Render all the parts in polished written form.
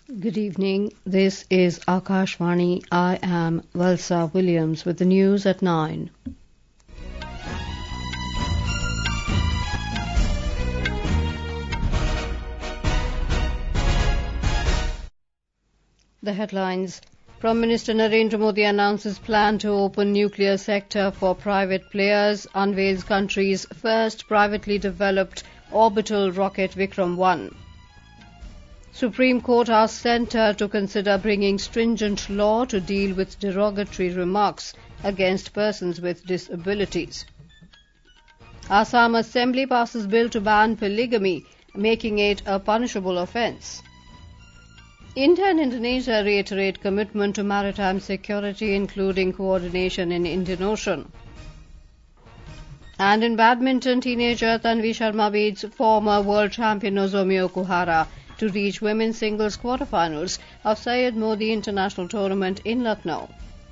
Good evening. This is Akashvani. I am Valsa Williams with the news at 9. The headlines. Prime Minister Narendra Modi announces plan to open nuclear sector for private players, unveils country's first privately developed orbital rocket Vikram 1. Supreme Court asks Centre to consider bringing stringent law to deal with derogatory remarks against persons with disabilities. Assam Assembly passes bill to ban polygamy, making it a punishable offence. India and Indonesia reiterate commitment to maritime security, including coordination in Indian Ocean. And in badminton, teenager Tanvi Sharma beats former world champion Nozomi Okuhara to reach women's singles quarterfinals of Syed Modi International Tournament in Lucknow.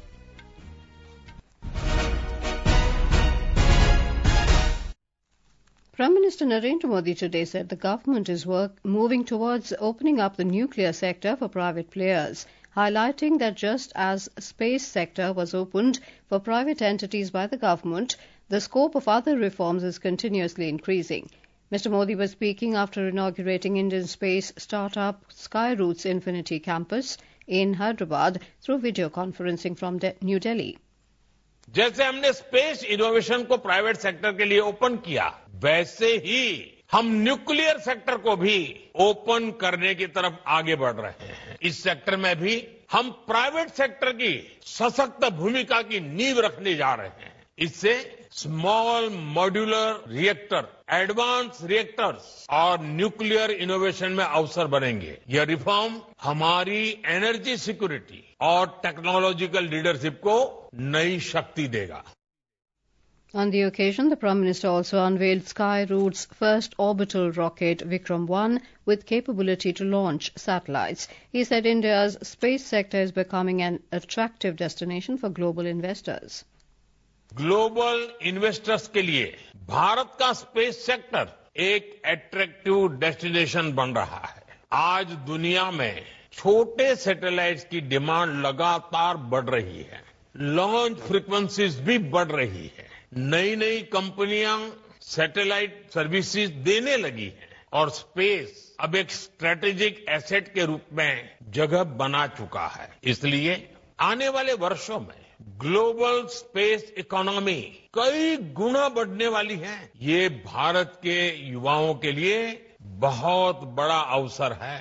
Prime Minister Narendra Modi today said the government is moving towards opening up the nuclear sector for private players, highlighting that just as space sector was opened for private entities by the government, the scope of other reforms is continuously increasing. Mr. Modi was speaking after inaugurating Indian space startup Skyroot's Infinity Campus in Hyderabad through video conferencing from New Delhi. जैसे हमने space innovation को private sector के लिए open किया, वैसे ही हम nuclear sector को भी ओपन करने की तरफ आगे बढ़ रहे हैं। इस सेक्टर में भी हम प्राइवेट सेक्टर की सशक्त भूमिका की नींव रखने जा रहे हैं। इससे small modular reactor, advance reactors और न्यूक्लियर इनोवेशन में अवसर बनेंगे। यह रिफॉर्म हमारी एनर्जी सिक्योरिटी और टेक्नोलॉजिकल लीडरशिप को नई शक्ति देगा। On the occasion, the Prime Minister also unveiled Skyroot's first orbital rocket, Vikram 1, with capability to launch satellites. He said India's space sector is becoming an attractive destination for global investors. Global investors के लिए भारत का space sector एक attractive destination बन रहा है। आज दुनिया में छोटे सैटेलाइट्स की डिमांड लगातार बढ़ रही है। लॉन्च फ्रीक्वेंसीज भी बढ़ रही है। नई नई कंपनियां सैटेलाइट सर्विसेज देने लगी हैं और स्पेस अब एक स्ट्रेटेजिक एसेट के रूप में जगह बना चुका है। इसलिए आने वाले वर्षों में ग्लोबल स्पेस इकोनॉमी कई गुना बढ़ने वाली है। ये भारत के युवाओं के लिए बहुत बड़ा अवसर है।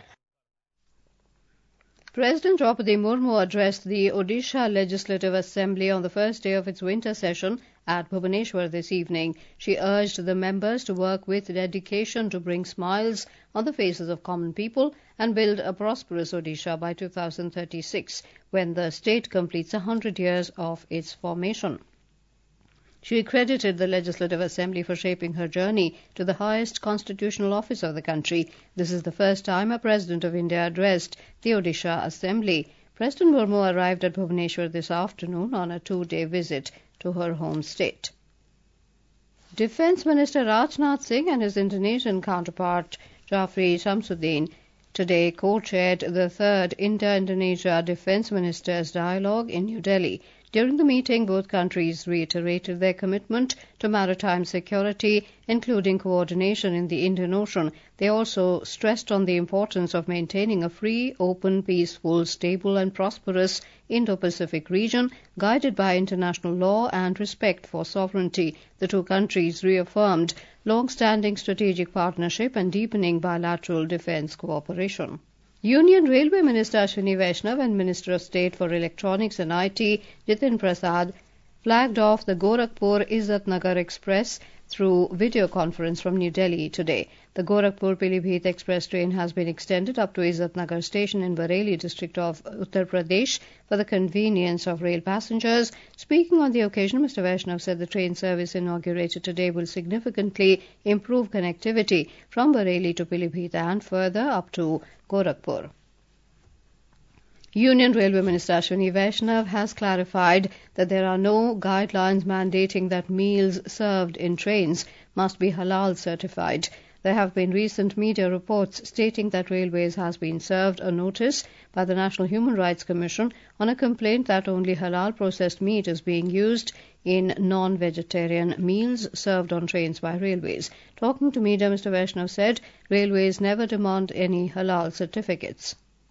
President Draupadi Murmu addressed the Odisha Legislative Assembly on the first day of its winter session at Bhubaneswar this evening. She urged the members to work with dedication to bring smiles on the faces of common people and build a prosperous Odisha by 2036, when the state completes 100 years of its formation. She credited the Legislative Assembly for shaping her journey to the highest constitutional office of the country. This is the first time a President of India addressed the Odisha Assembly. President Murmu arrived at Bhubaneswar this afternoon on a 2-day visit to her home state. Defence Minister Rajnath Singh and his Indonesian counterpart Jafri Shamsuddin today co-chaired the third India-Indonesia Defence Ministers Dialogue in New Delhi. During the meeting, both countries reiterated their commitment to maritime security, including coordination in the Indian Ocean. They also stressed on the importance of maintaining a free, open, peaceful, stable and prosperous Indo-Pacific region, guided by international law and respect for sovereignty. The two countries reaffirmed long-standing strategic partnership and deepening bilateral defence cooperation. Union Railway Minister Ashwini Vaishnav and Minister of State for Electronics and IT Jitin Prasad flagged off the Gorakhpur-Izzat Nagar Express through video conference from New Delhi today. The Gorakhpur-Pilibhit Express train has been extended up to Izzat Nagar station in Bareilly district of Uttar Pradesh for the convenience of rail passengers. Speaking on the occasion, Mr. Vaishnav said the train service inaugurated today will significantly improve connectivity from Bareilly to Pilibhit and further up to Gorakhpur. Union Railway Minister Ashwini Vaishnav has clarified that there are no guidelines mandating that meals served in trains must be halal certified. There have been recent media reports stating that Railways has been served a notice by the National Human Rights Commission on a complaint that only halal processed meat is being used in non-vegetarian meals served on trains by Railways. Talking to media, Mr. Vaishnav said Railways never demand any halal certificates.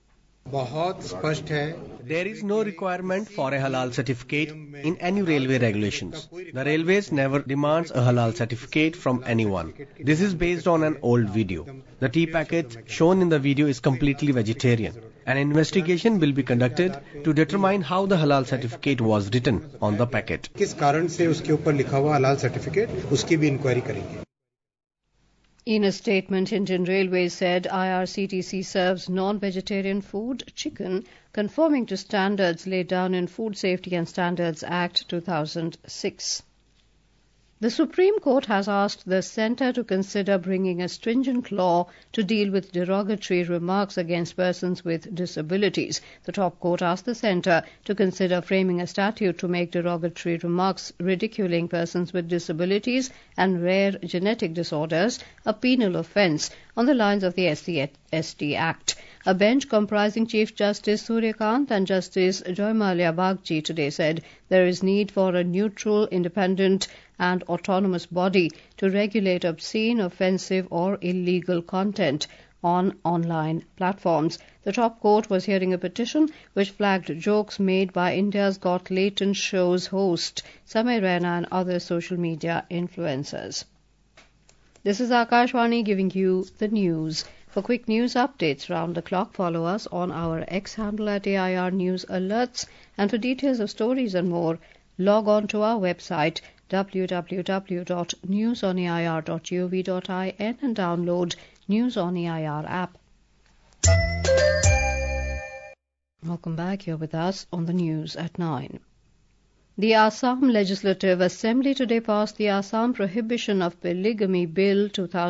There is no requirement for a halal certificate in any railway regulations. The Railways never demands a halal certificate from anyone. This is based on an old video. The tea packet shown in the video is completely vegetarian. An investigation will be conducted to determine how the halal certificate was written on the packet. In a statement, Indian Railways said IRCTC serves non-vegetarian food, chicken, conforming to standards laid down in Food Safety and Standards Act 2006. The Supreme Court has asked the Centre to consider bringing a stringent law to deal with derogatory remarks against persons with disabilities. The top court asked the Centre to consider framing a statute to make derogatory remarks ridiculing persons with disabilities and rare genetic disorders a penal offence on the lines of the SC Act. A bench comprising Chief Justice Suryakant and Justice Joymalia Bagchi today said there is need for a neutral, independent and autonomous body to regulate obscene, offensive or illegal content on online platforms. The top court was hearing a petition which flagged jokes made by India's Got Latent show's host, Samay Raina, and other social media influencers. This is Akashwani giving you the news. For quick news updates round the clock, follow us on our X handle at AIR News Alerts. And for details of stories and more, log on to our website www.newsonair.gov.in and download News on AIR app. Welcome back. You're with us on the news at 9. The Assam Legislative Assembly today passed the Assam Prohibition of Polygamy Bill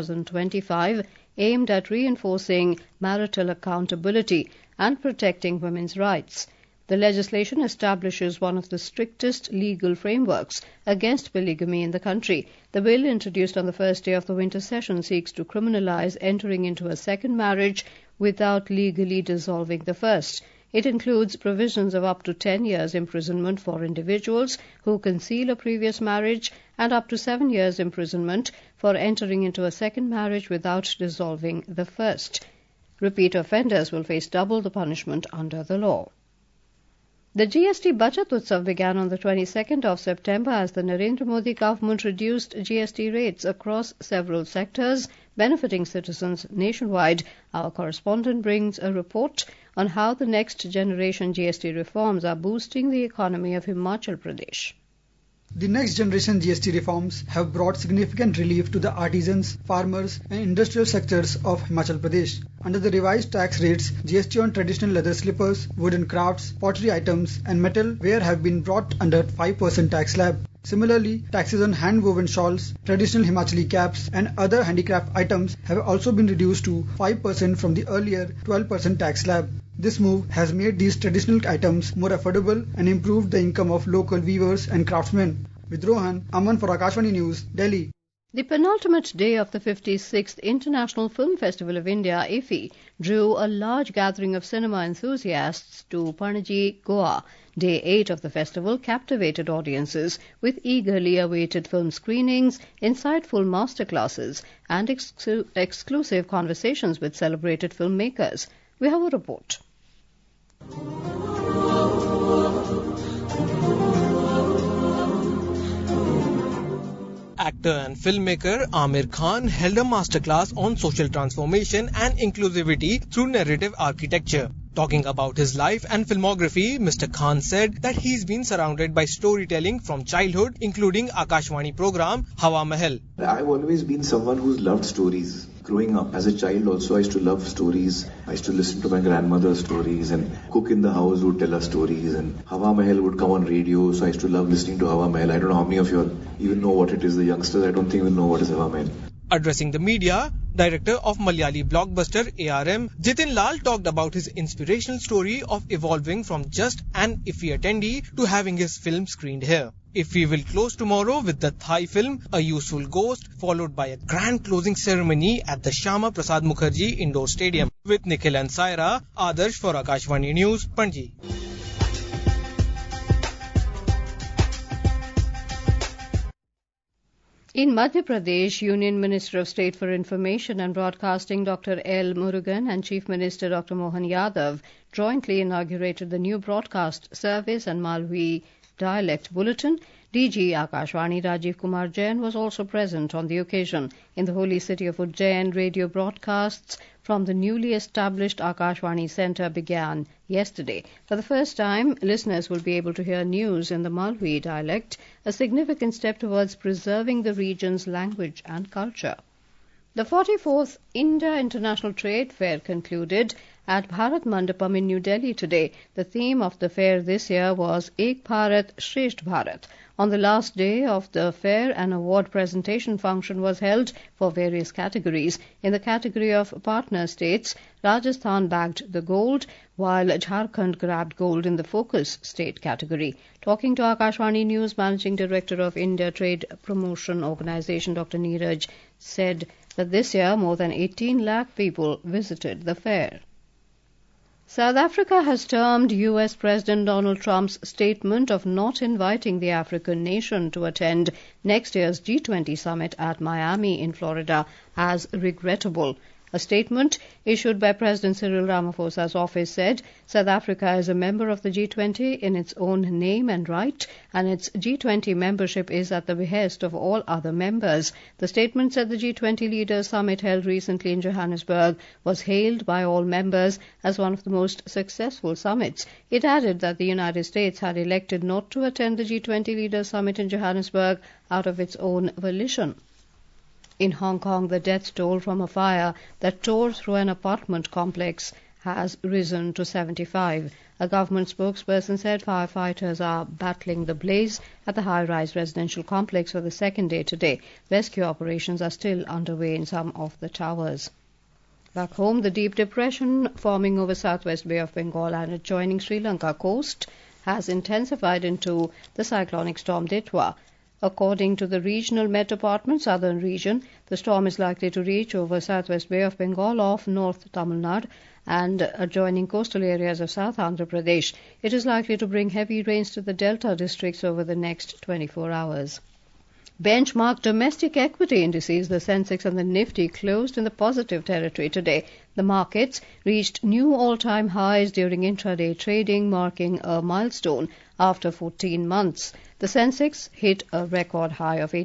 2025, aimed at reinforcing marital accountability and protecting women's rights. The legislation establishes one of the strictest legal frameworks against polygamy in the country. The bill, introduced on the first day of the winter session, seeks to criminalize entering into a second marriage without legally dissolving the first. It includes provisions of up to 10 years imprisonment for individuals who conceal a previous marriage and up to 7 years imprisonment for entering into a second marriage without dissolving the first. Repeat offenders will face double the punishment under the law. The GST Budget Utsav began on the 22nd of September as the Narendra Modi government reduced GST rates across several sectors, benefiting citizens nationwide. Our correspondent brings a report on how the next generation GST reforms are boosting the economy of Himachal Pradesh. The next generation GST reforms have brought significant relief to the artisans, farmers and industrial sectors of Himachal Pradesh. Under the revised tax rates, GST on traditional leather slippers, wooden crafts, pottery items and metal ware have been brought under 5% tax slab. Similarly, taxes on hand-woven shawls, traditional Himachali caps and other handicraft items have also been reduced to 5% from the earlier 12% tax slab. This move has made these traditional items more affordable and improved the income of local weavers and craftsmen. With Rohan, Aman for Akashwani News, Delhi. The penultimate day of the 56th International Film Festival of India, IFFI, drew a large gathering of cinema enthusiasts to Panaji, Goa. Day 8 of the festival captivated audiences with eagerly awaited film screenings, insightful masterclasses and exclusive conversations with celebrated filmmakers. We have a report. Actor and filmmaker Aamir Khan held a masterclass on social transformation and inclusivity through narrative architecture. Talking about his life and filmography, Mr. Khan said that he's been surrounded by storytelling from childhood, including Akashwani program Hawa Mahal. I've always been someone who's loved stories. Growing up as a child also, I used to love stories. I used to listen to my grandmother's stories, and cook in the house would tell us stories, and Hawa Mahal would come on radio, so I used to love listening to Hawa Mahal. I don't know how many of you even know what it is. The youngsters, I don't think will know what is Hawa Mahal. Addressing the media, Director of Malayali blockbuster ARM, Jitin Lal talked about his inspirational story of evolving from just an IFFI attendee to having his film screened here. IFFI will close tomorrow with the Thai film A Useful Ghost, followed by a grand closing ceremony at the Shyama Prasad Mukherjee Indoor Stadium. With Nikhil and Saira, Adarsh for Akashvani News, Panji. In Madhya Pradesh, Union Minister of State for Information and Broadcasting Dr. L. Murugan and Chief Minister Dr. Mohan Yadav jointly inaugurated the new broadcast service and Malvi dialect bulletin. DG Akashvani Rajiv Kumar Jain was also present on the occasion. In the holy city of Ujjain, radio broadcasts from the newly established Akashvani Centre began yesterday. For the first time, listeners will be able to hear news in the Malvi dialect, a significant step towards preserving the region's language and culture. The 44th India International Trade Fair concluded at Bharat Mandapam in New Delhi today. The theme of the fair this year was Ek Bharat, Shresth Bharat. On the last day of the fair, an award presentation function was held for various categories. In the category of partner states, Rajasthan bagged the gold, while Jharkhand grabbed gold in the focus state category. Talking to Akashvani News, Managing Director of India Trade Promotion Organisation, Dr. Neeraj, said that this year more than 18 lakh people visited the fair. South Africa has termed U.S. President Donald Trump's statement of not inviting the African nation to attend next year's G20 summit at Miami in Florida as regrettable. A statement issued by President Cyril Ramaphosa's office said South Africa is a member of the G20 in its own name and right, and its G20 membership is at the behest of all other members. The statement said the G20 Leaders Summit held recently in Johannesburg was hailed by all members as one of the most successful summits. It added that the United States had elected not to attend the G20 Leaders Summit in Johannesburg out of its own volition. In Hong Kong, the death toll from a fire that tore through an apartment complex has risen to 75. A government spokesperson said firefighters are battling the blaze at the high-rise residential complex for the second day today. Rescue operations are still underway in some of the towers. Back home, the deep depression forming over southwest Bay of Bengal and adjoining Sri Lanka coast has intensified into the cyclonic storm Ditwa. According to the Regional Met Department, Southern Region, the storm is likely to reach over southwest Bay of Bengal off North Tamil Nadu and adjoining coastal areas of South Andhra Pradesh. It is likely to bring heavy rains to the Delta districts over the next 24 hours. Benchmark domestic equity indices, the Sensex and the Nifty, closed in the positive territory today. The markets reached new all-time highs during intraday trading, marking a milestone after 14 months. The Sensex hit a record high of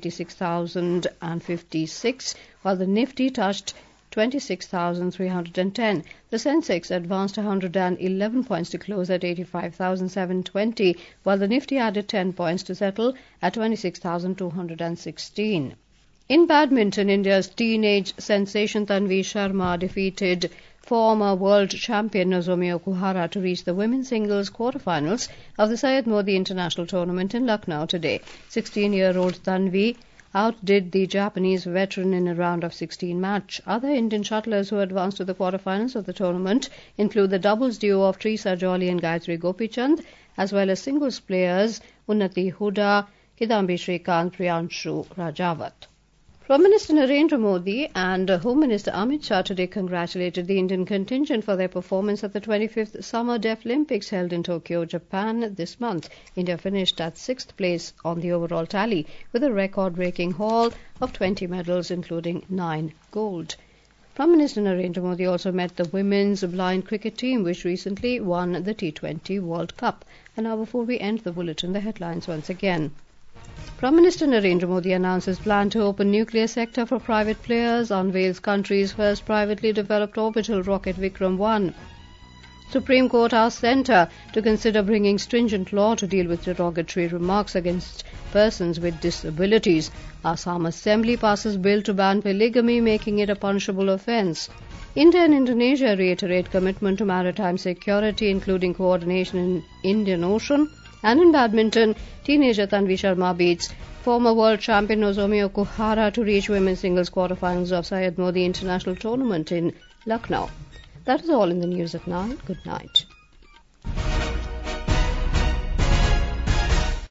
86,056, while the Nifty touched 26,310. The Sensex advanced 111 points to close at 85,720, while the Nifty added 10 points to settle at 26,216. In badminton, India's teenage sensation Tanvi Sharma defeated former world champion Nozomi Okuhara to reach the women's singles quarterfinals of the Syed Modi International Tournament in Lucknow today. 16-year-old Tanvi outdid the Japanese veteran in a round of 16 match. Other Indian shuttlers who advanced to the quarterfinals of the tournament include the doubles duo of Trisa Jolly and Gayatri Gopichand, as well as singles players Unnati Huda, Kidambi Shrikant, Priyanshu Rajawat. Prime Minister Narendra Modi and Home Minister Amit Shah today congratulated the Indian contingent for their performance at the 25th Summer Deaf Olympics held in Tokyo, Japan this month. India finished at 6th place on the overall tally with a record-breaking haul of 20 medals, including 9 gold. Prime Minister Narendra Modi also met the women's blind cricket team, which recently won the T20 World Cup. And now, before we end the bulletin, the headlines once again. Prime Minister Narendra Modi announces plan to open nuclear sector for private players, unveils country's first privately developed orbital rocket Vikram-1. Supreme Court asks Centre to consider bringing stringent law to deal with derogatory remarks against persons with disabilities. Assam Assembly passes bill to ban polygamy, making it a punishable offence. India and Indonesia reiterate commitment to maritime security, including coordination in Indian Ocean. And in badminton, teenager Tanvi Sharma beats former world champion Nozomi Okuhara to reach women's singles quarterfinals of Syed Modi International Tournament in Lucknow. That is all in the news at 9. Good night.